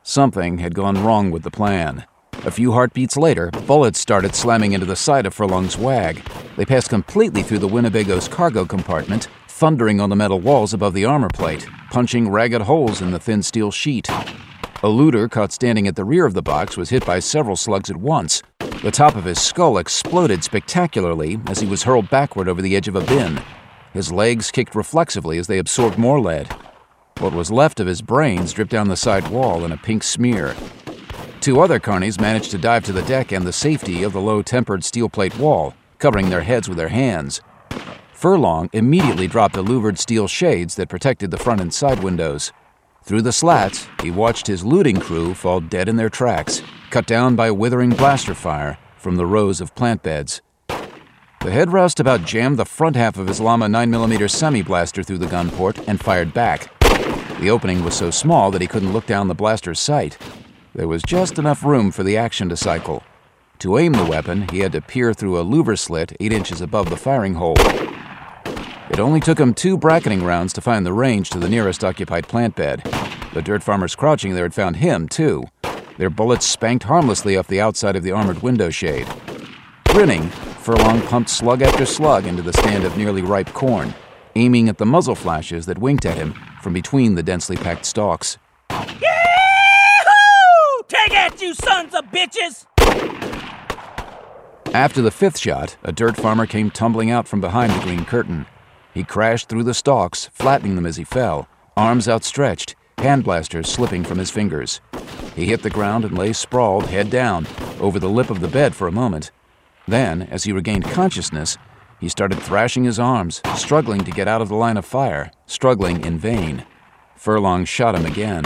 Something had gone wrong with the plan. A few heartbeats later, bullets started slamming into the side of Furlong's wag. They passed completely through the Winnebago's cargo compartment, thundering on the metal walls above the armor plate, punching ragged holes in the thin steel sheet. A looter caught standing at the rear of the box was hit by several slugs at once. The top of his skull exploded spectacularly as he was hurled backward over the edge of a bin. His legs kicked reflexively as they absorbed more lead. What was left of his brains dripped down the side wall in a pink smear. Two other carnies managed to dive to the deck and the safety of the low-tempered steel plate wall, covering their heads with their hands. Furlong immediately dropped the louvered steel shades that protected the front and side windows. Through the slats, he watched his looting crew fall dead in their tracks, cut down by withering blaster fire from the rows of plant beds. The head roustabout jammed the front half of his Llama 9mm semi-blaster through the gun port and fired back. The opening was so small that he couldn't look down the blaster's sight. There was just enough room for the action to cycle. To aim the weapon, he had to peer through a louver slit 8 inches above the firing hole. It only took him 2 bracketing rounds to find the range to the nearest occupied plant bed. The dirt farmers crouching there had found him, too. Their bullets spanked harmlessly off the outside of the armored window shade. Grinning, Furlong pumped slug after slug into the stand of nearly ripe corn, aiming at the muzzle flashes that winked at him from between the densely packed stalks. Yahoo! Take it, you sons of bitches! After the 5th shot, a dirt farmer came tumbling out from behind the green curtain. He crashed through the stalks, flattening them as he fell, arms outstretched, hand blasters slipping from his fingers. He hit the ground and lay sprawled, head down, over the lip of the bed for a moment. Then, as he regained consciousness, he started thrashing his arms, struggling to get out of the line of fire, struggling in vain. Furlong shot him again.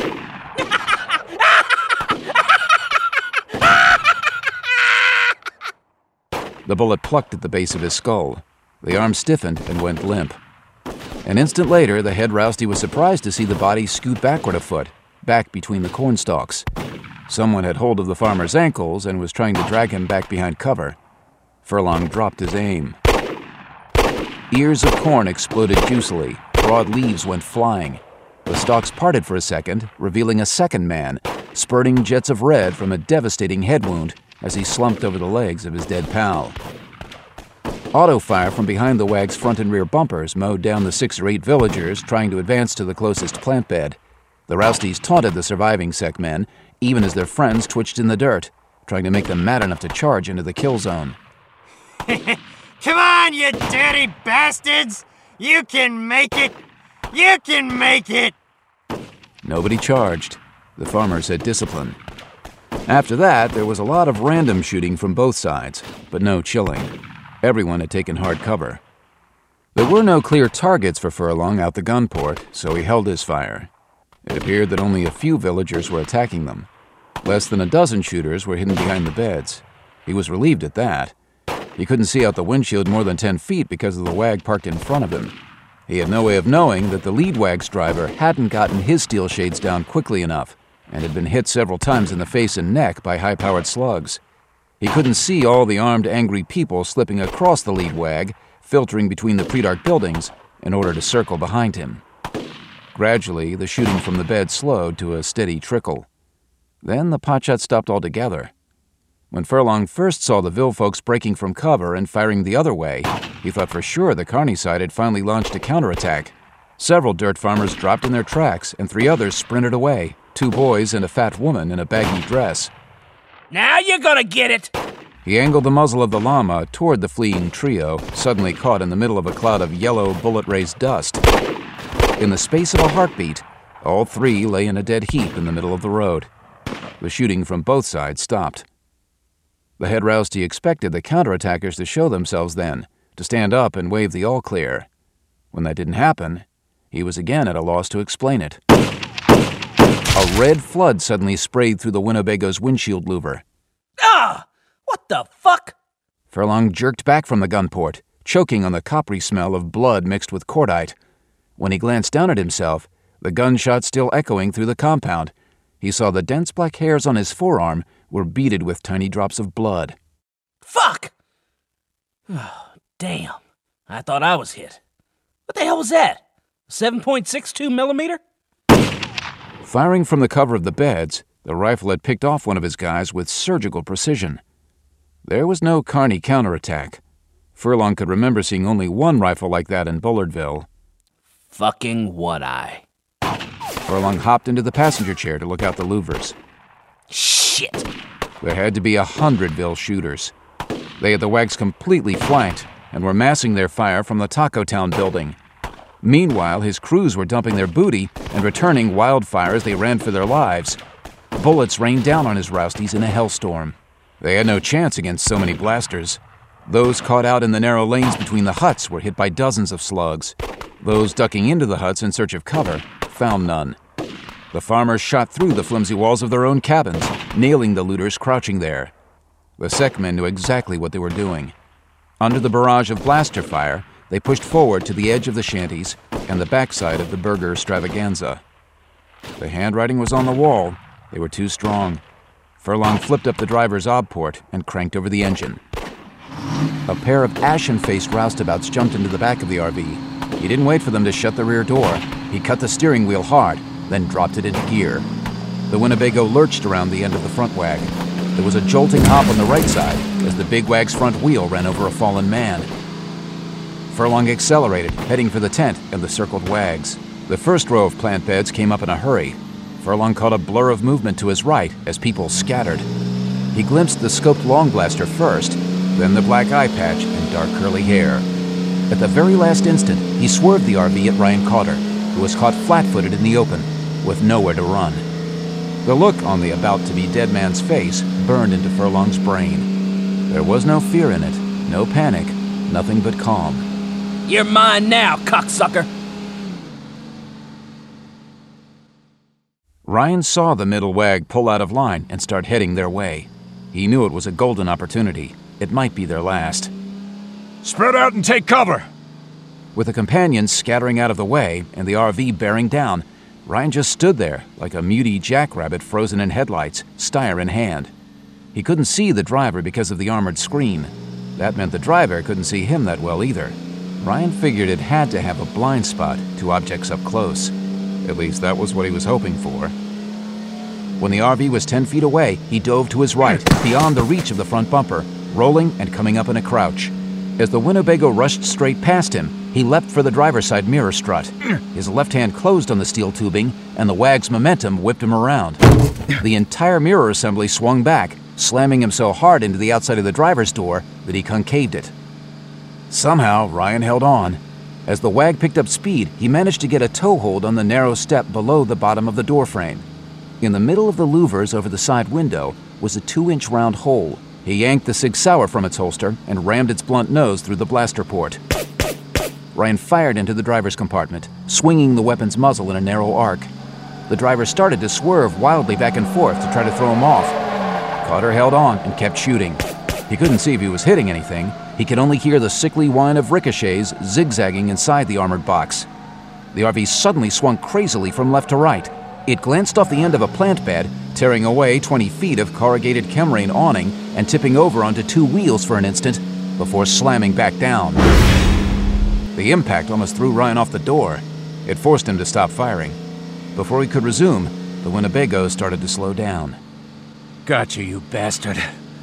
The bullet plucked at the base of his skull. The arm stiffened and went limp. An instant later, the head rousty was surprised to see the body scoot backward a foot, back between the corn stalks. Someone had hold of the farmer's ankles and was trying to drag him back behind cover. Furlong dropped his aim. Ears of corn exploded juicily. Broad leaves went flying. The stalks parted for a second, revealing a second man, spurting jets of red from a devastating head wound as he slumped over the legs of his dead pal. Auto fire from behind the wag's front and rear bumpers mowed down the 6 or 8 villagers trying to advance to the closest plant bed. The Rousties taunted the surviving sec men, even as their friends twitched in the dirt, trying to make them mad enough to charge into the kill zone. Come on, you dirty bastards! You can make it! You can make it! Nobody charged. The farmers had discipline. After that, there was a lot of random shooting from both sides, but no chilling. Everyone had taken hard cover. There were no clear targets for Furlong out the gun port, so he held his fire. It appeared that only a few villagers were attacking them. Less than a dozen shooters were hidden behind the beds. He was relieved at that. He couldn't see out the windshield more than 10 feet because of the wag parked in front of him. He had no way of knowing that the lead wag's driver hadn't gotten his steel shades down quickly enough and had been hit several times in the face and neck by high-powered slugs. He couldn't see all the armed, angry people slipping across the lead wag, filtering between the pre-dark buildings in order to circle behind him. Gradually, the shooting from the bed slowed to a steady trickle. Then the potshot stopped altogether. When Furlong first saw the Ville folks breaking from cover and firing the other way, he thought for sure the Carney side had finally launched a counterattack. Several dirt farmers dropped in their tracks, and 3 others sprinted away, 2 boys and a fat woman in a baggy dress. Now you're gonna get it! He angled the muzzle of the llama toward the fleeing trio, suddenly caught in the middle of a cloud of yellow, bullet-raised dust. In the space of a heartbeat, all 3 lay in a dead heap in the middle of the road. The shooting from both sides stopped. The head rousty expected the counterattackers to show themselves then, to stand up and wave the all-clear. When that didn't happen, he was again at a loss to explain it. A red flood suddenly sprayed through the Winnebago's windshield louver. Ah! What the fuck? Furlong jerked back from the gun port, choking on the coppery smell of blood mixed with cordite. When he glanced down at himself, the gunshot still echoing through the compound, he saw the dense black hairs on his forearm were beaded with tiny drops of blood. Fuck! Oh, damn. I thought I was hit. What the hell was that? 7.62 millimeter? Firing from the cover of the beds, the rifle had picked off one of his guys with surgical precision. There was no Carney counterattack. Furlong could remember seeing only one rifle like that in Bullardville. Fucking One-Eye. Furlong hopped into the passenger chair to look out the louvers. Shit! There had to be 100 shooters. They had the wags completely flanked and were massing their fire from the Taco Town building. Meanwhile, his crews were dumping their booty and returning wildfire as they ran for their lives. Bullets rained down on his Rousties in a hellstorm. They had no chance against so many blasters. Those caught out in the narrow lanes between the huts were hit by dozens of slugs. Those ducking into the huts in search of cover found none. The farmers shot through the flimsy walls of their own cabins, nailing the looters crouching there. The SEC men knew exactly what they were doing. Under the barrage of blaster fire, they pushed forward to the edge of the shanties and the backside of the burger extravaganza. The handwriting was on the wall. They were too strong. Furlong flipped up the driver's ob port and cranked over the engine. A pair of ashen-faced roustabouts jumped into the back of the RV. He didn't wait for them to shut the rear door. He cut the steering wheel hard, then dropped it into gear. The Winnebago lurched around the end of the front wag. There was a jolting hop on the right side as the big wag's front wheel ran over a fallen man. Furlong accelerated, heading for the tent and the circled wags. The first row of plant beds came up in a hurry. Furlong caught a blur of movement to his right as people scattered. He glimpsed the scoped long blaster first, then the black eye patch and dark curly hair. At the very last instant, he swerved the RV at Ryan Carter, who was caught flat-footed in the open, with nowhere to run. The look on the about-to-be-dead man's face burned into Furlong's brain. There was no fear in it, no panic, nothing but calm. You're mine now, cocksucker! Ryan saw the middle wag pull out of line and start heading their way. He knew it was a golden opportunity. It might be their last. Spread out and take cover! With the companions scattering out of the way and the RV bearing down, Ryan just stood there like a muty jackrabbit frozen in headlights, steyr in hand. He couldn't see the driver because of the armored screen. That meant the driver couldn't see him that well either. Ryan figured it had to have a blind spot to objects up close. At least that was what he was hoping for. When the RV was 10 feet away, he dove to his right, beyond the reach of the front bumper, rolling and coming up in a crouch. As the Winnebago rushed straight past him, he leapt for the driver's side mirror strut. His left hand closed on the steel tubing, and the wag's momentum whipped him around. The entire mirror assembly swung back, slamming him so hard into the outside of the driver's door that he concaved it. Somehow, Ryan held on. As the wag picked up speed, he managed to get a toehold on the narrow step below the bottom of the doorframe. In the middle of the louvers over the side window was a 2-inch round hole. He yanked the Sig Sauer from its holster and rammed its blunt nose through the blaster port. Ryan fired into the driver's compartment, swinging the weapon's muzzle in a narrow arc. The driver started to swerve wildly back and forth to try to throw him off. Carter held on and kept shooting. He couldn't see if he was hitting anything. He could only hear the sickly whine of ricochets zigzagging inside the armored box. The RV suddenly swung crazily from left to right. It glanced off the end of a plant bed, tearing away 20 feet of corrugated Chemrain awning and tipping over onto 2 wheels for an instant before slamming back down. The impact almost threw Ryan off the door. It forced him to stop firing. Before he could resume, the Winnebago started to slow down. Gotcha, you bastard.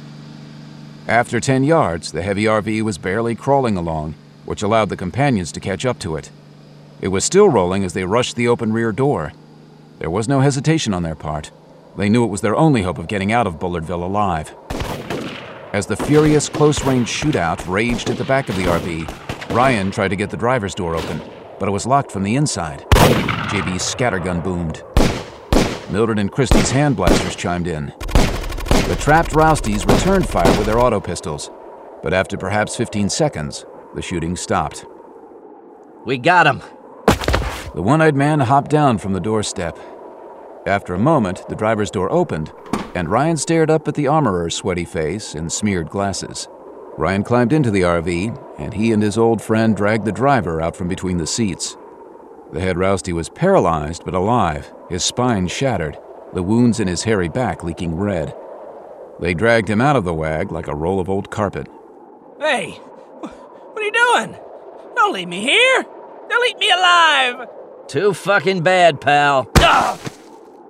After 10 yards, the heavy RV was barely crawling along, which allowed the companions to catch up to it. It was still rolling as they rushed the open rear door. There was no hesitation on their part. They knew it was their only hope of getting out of Bullardville alive. As the furious close-range shootout raged at the back of the RV, Ryan tried to get the driver's door open, but it was locked from the inside. JB's scattergun boomed. Mildred and Christie's hand blasters chimed in. The trapped Rousties returned fire with their auto pistols, but after perhaps 15 seconds, the shooting stopped. We got him! The one-eyed man hopped down from the doorstep. After a moment, the driver's door opened, and Ryan stared up at the armorer's sweaty face and smeared glasses. Ryan climbed into the RV, and he and his old friend dragged the driver out from between the seats. The head Rousty was paralyzed but alive, his spine shattered, the wounds in his hairy back leaking red. They dragged him out of the wag like a roll of old carpet. Hey, what are you doing? Don't leave me here! They'll eat me alive! Too fucking bad, pal. Ah!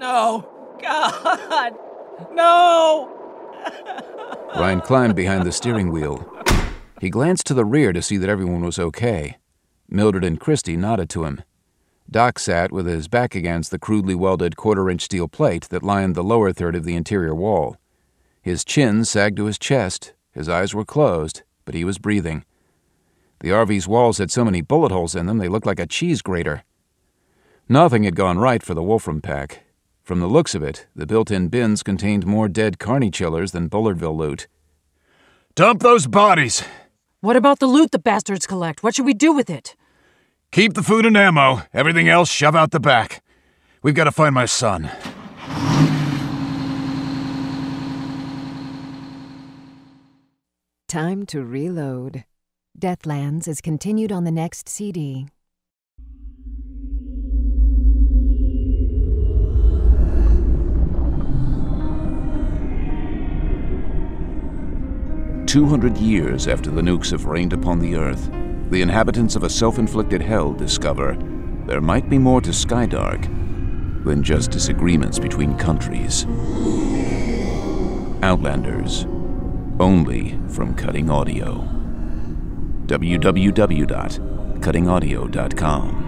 No. God. No. Ryan climbed behind the steering wheel. He glanced to the rear to see that everyone was okay. Mildred and Christy nodded to him. Doc sat with his back against the crudely welded quarter-inch steel plate that lined the lower third of the interior wall. His chin sagged to his chest, his eyes were closed, but he was breathing. The RV's walls had so many bullet holes in them they looked like a cheese grater. Nothing had gone right for the Wolfram pack. From the looks of it, the built-in bins contained more dead carny chillers than Bullardville loot. Dump those bodies! What about the loot the bastards collect? What should we do with it? Keep the food and ammo. Everything else, shove out the back. We've got to find my son. Time to reload. Deathlands is continued on the next CD. "200 years after the nukes have rained upon the Earth, the inhabitants of a self-inflicted hell discover there might be more to Skydark than just disagreements between countries. Outlanders, only from Cutting Audio. www.cuttingaudio.com